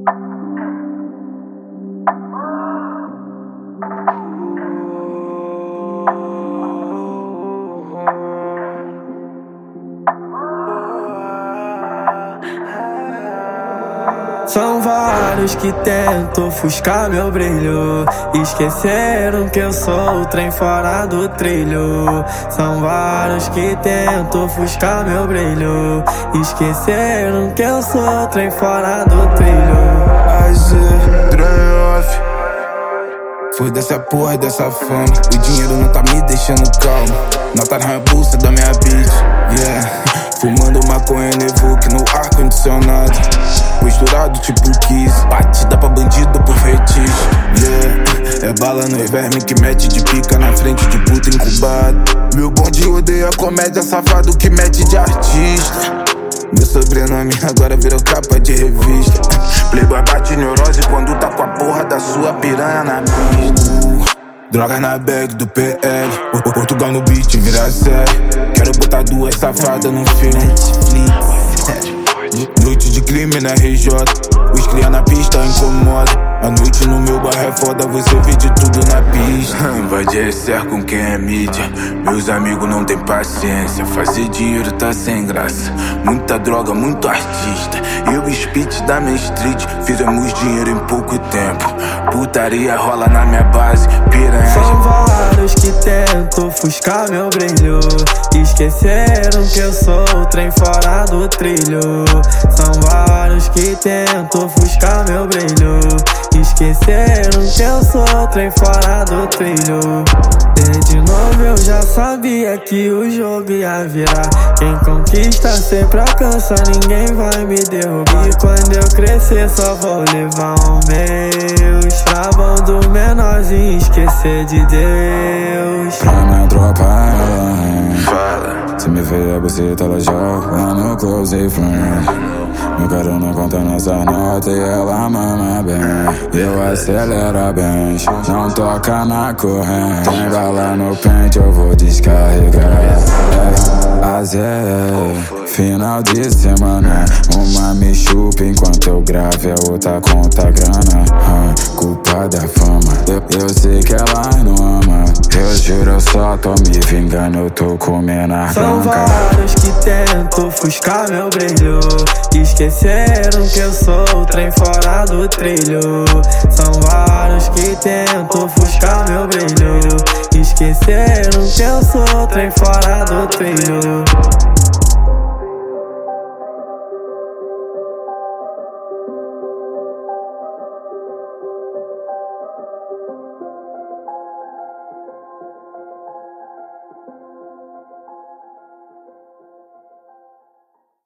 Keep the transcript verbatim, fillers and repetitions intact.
São vários que tentam ofuscar meu brilho, esqueceram que eu sou o trem fora do trilho. São vários que tentam ofuscar meu brilho, esqueceram que eu sou o trem fora do trilho. Fazer trem off, foda-se a porra dessa fama. O dinheiro não tá me deixando calmo, nota na bolsa da minha bitch, yeah. Fumando maconha Nevoque no ar-condicionado, posturado tipo Kiss, batida pra bandido por fetiche, yeah. É bala no verme que mete de pica na frente de puta incubado. Meu bonde odeia comédia, safado que mete de artista. Meu sobrenome agora virou capa de revista. Playboy bate neurose quando tá com a porra da sua piranha na pista. Drogas na bag do P L, Portugal no beat, vira série. Quero botar duas safadas no filme Netflix. Noite de crime na R J, os cria na pista incomoda. A noite no meu bairro é foda, você vê de tudo na pista. Vai de excer com quem é mídia, meus amigos não tem paciência. Fazer dinheiro tá sem graça, muita droga, muito artista. Eu e Spitz da minha street, fizemos dinheiro em pouco tempo. Putaria rola na minha base, piranha. São vários que tentam ofuscar meu brilho, esqueceram que eu sou o trem fora do trilho. São vários que tentam ofuscar meu brilho, esqueceram que eu sou o trem fora do trilho. Desde novo eu já sabia que o jogo ia virar. Quem conquista sempre alcança, ninguém vai me derrubar. E quando eu crescer só vou levar um meus, pra bom do menorzinho esquecer de Deus. Pra minha tropa ela fala, se me ver a buceta ela joga no close friend. Meu caro não conta nessa nota e ela mama bem. Eu acelero bem, não toca na corrente. Tem bala no pente, eu vou descarregar. É, azé, final de semana, uma me chupa enquanto eu gravo, a outra conta grana. ah, Culpa da fama, eu, eu sei que ela não ama. Eu juro, eu só tô me vingando, eu tô comendo a São branca. vários que tentam ofuscar meu brilho, esqueceram que eu sou o trem fora do trilho. São vários que tentam ofuscar meu brilho, esqueceram que eu sou o trem fora do trilho.